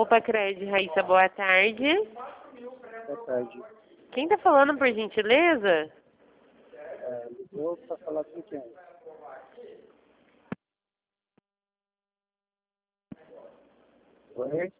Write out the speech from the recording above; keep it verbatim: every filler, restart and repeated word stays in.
Cred, Raíssa, boa tarde. Boa tarde. Quem tá falando, por gentileza? É, ligou para falar com quem? Oi?